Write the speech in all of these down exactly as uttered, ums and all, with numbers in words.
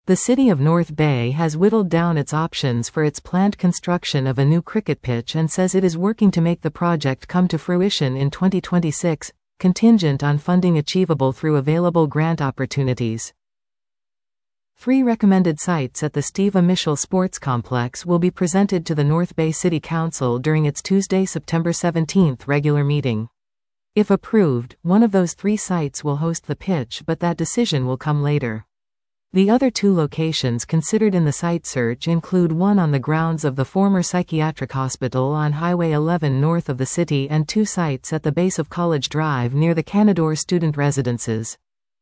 The city of North Bay has whittled down its options for its planned construction of a new cricket pitch and says it is working to make the project come to fruition in twenty twenty-six, contingent on funding achievable through available grant opportunities. Three recommended sites at the Steve Amichel Sports Complex will be presented to the North Bay City Council during its Tuesday, September seventeenth regular meeting. If approved, one of those three sites will host the pitch, but that decision will come later. The other two locations considered in the site search include one on the grounds of the former psychiatric hospital on Highway eleven north of the city and two sites at the base of College Drive near the Canadore student residences.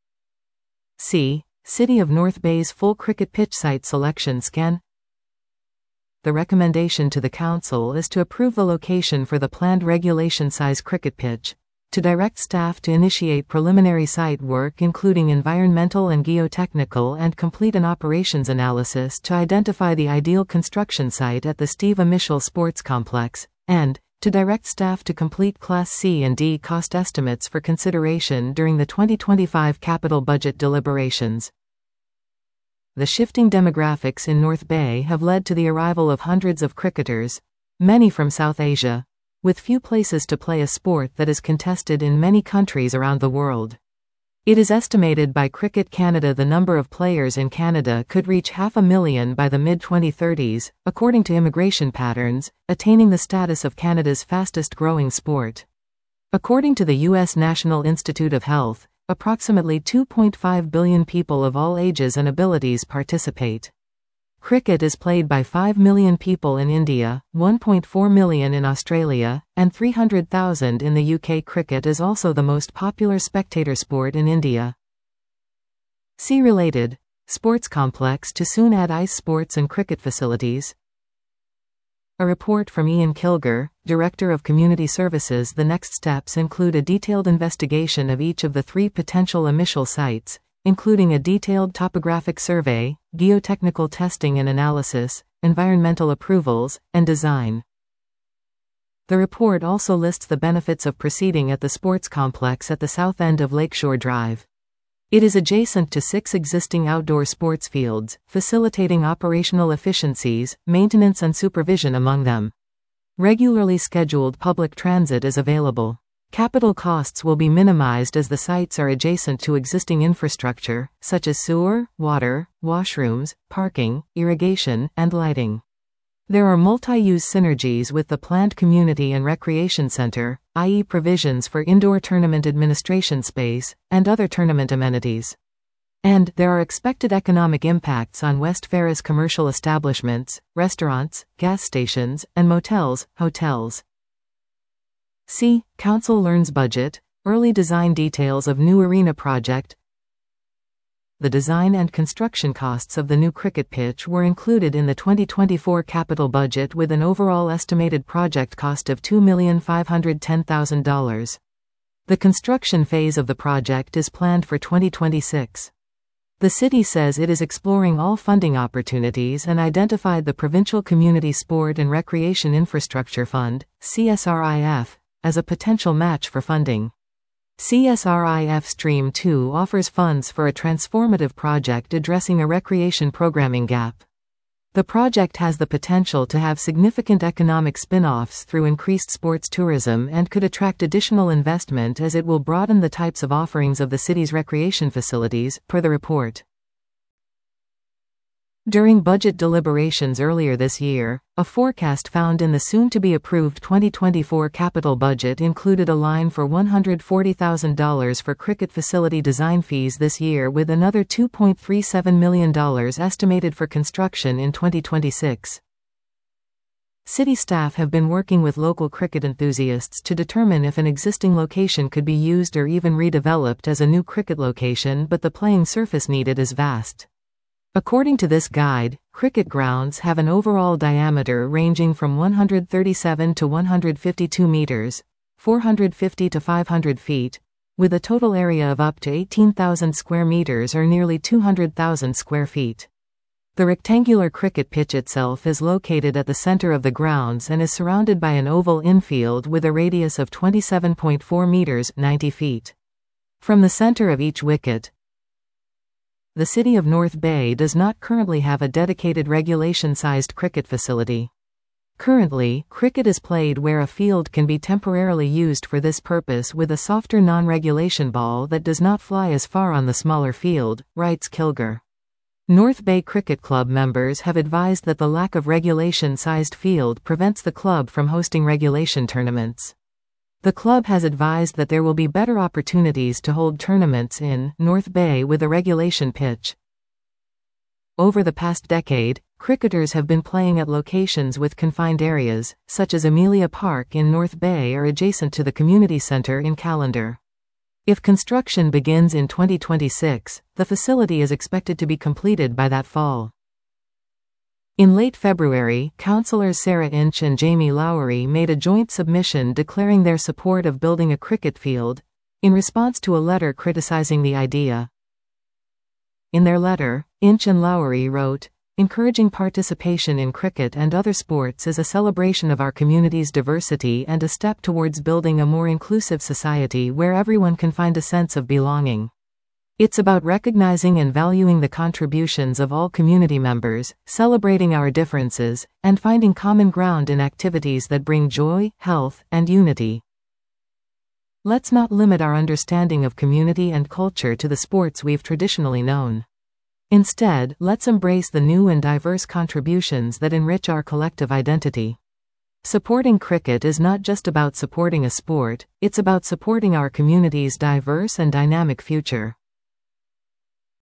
C. City of North Bay's full cricket pitch site selection scan. The recommendation to the Council is to approve the location for the planned regulation size cricket pitch, to direct staff to initiate preliminary site work including environmental and geotechnical and complete an operations analysis to identify the ideal construction site at the Steve Amichel Sports Complex, and to direct staff to complete Class C and D cost estimates for consideration during the twenty twenty-five capital budget deliberations. The shifting demographics in North Bay have led to the arrival of hundreds of cricketers, many from South Asia, with few places to play a sport that is contested in many countries around the world. It is estimated by Cricket Canada the number of players in Canada could reach half a million by the mid twenty thirties, according to immigration patterns, attaining the status of Canada's fastest-growing sport. According to the U S National Institute of Health, approximately two point five billion people of all ages and abilities participate. Cricket is played by five million people in India, one point four million in Australia, and three hundred thousand in the U K. Cricket is also the most popular spectator sport in India. See related. Sports complex to soon add ice sports and cricket facilities. A report from Ian Kilger, Director of Community Services. The next steps include a detailed investigation of each of the three potential Amichel sites, including a detailed topographic survey, geotechnical testing and analysis, environmental approvals, and design. The report also lists the benefits of proceeding at the sports complex at the south end of Lakeshore Drive. It is adjacent to six existing outdoor sports fields, facilitating operational efficiencies, maintenance and supervision among them. Regularly scheduled public transit is available. Capital costs will be minimized as the sites are adjacent to existing infrastructure, such as sewer, water, washrooms, parking, irrigation, and lighting. There are multi-use synergies with the planned community and recreation center, that is provisions for indoor tournament administration space, and other tournament amenities. And there are expected economic impacts on West Ferris commercial establishments, restaurants, gas stations, and motels, hotels. C. Council learns budget, early design details of new arena project. The design and construction costs of the new cricket pitch were included in the twenty twenty-four capital budget with an overall estimated project cost of two million five hundred ten thousand dollars. The construction phase of the project is planned for twenty twenty-six. The city says it is exploring all funding opportunities and identified the Provincial Community Sport and Recreation Infrastructure Fund, C S R I F, as a potential match for funding. C S R I F Stream two offers funds for a transformative project addressing a recreation programming gap. The project has the potential to have significant economic spin-offs through increased sports tourism and could attract additional investment as it will broaden the types of offerings of the city's recreation facilities, per the report. During budget deliberations earlier this year, a forecast found in the soon-to-be-approved twenty twenty-four capital budget included a line for one hundred forty thousand dollars for cricket facility design fees this year, with another two point three seven million dollars estimated for construction in twenty twenty-six. City staff have been working with local cricket enthusiasts to determine if an existing location could be used or even redeveloped as a new cricket location, but the playing surface needed is vast. According to this guide, cricket grounds have an overall diameter ranging from one hundred thirty-seven to one hundred fifty-two meters, four hundred fifty to five hundred feet, with a total area of up to eighteen thousand square meters or nearly two hundred thousand square feet. The rectangular cricket pitch itself is located at the center of the grounds and is surrounded by an oval infield with a radius of twenty-seven point four meters, ninety feet. From the center of each wicket, the City of North Bay does not currently have a dedicated regulation-sized cricket facility. Currently, cricket is played where a field can be temporarily used for this purpose with a softer non-regulation ball that does not fly as far on the smaller field, writes Kilger. North Bay Cricket Club members have advised that the lack of regulation-sized field prevents the club from hosting regulation tournaments. The club has advised that there will be better opportunities to hold tournaments in North Bay with a regulation pitch. Over the past decade, cricketers have been playing at locations with confined areas, such as Amelia Park in North Bay or adjacent to the community centre in Callander. If construction begins in twenty twenty-six, the facility is expected to be completed by that fall. In late February, councillors Sarah Inch and Jamie Lowry made a joint submission declaring their support of building a cricket field, in response to a letter criticising the idea. In their letter, Inch and Lowry wrote, "Encouraging participation in cricket and other sports is a celebration of our community's diversity and a step towards building a more inclusive society where everyone can find a sense of belonging. It's about recognizing and valuing the contributions of all community members, celebrating our differences, and finding common ground in activities that bring joy, health, and unity. Let's not limit our understanding of community and culture to the sports we've traditionally known. Instead, let's embrace the new and diverse contributions that enrich our collective identity. Supporting cricket is not just about supporting a sport, it's about supporting our community's diverse and dynamic future."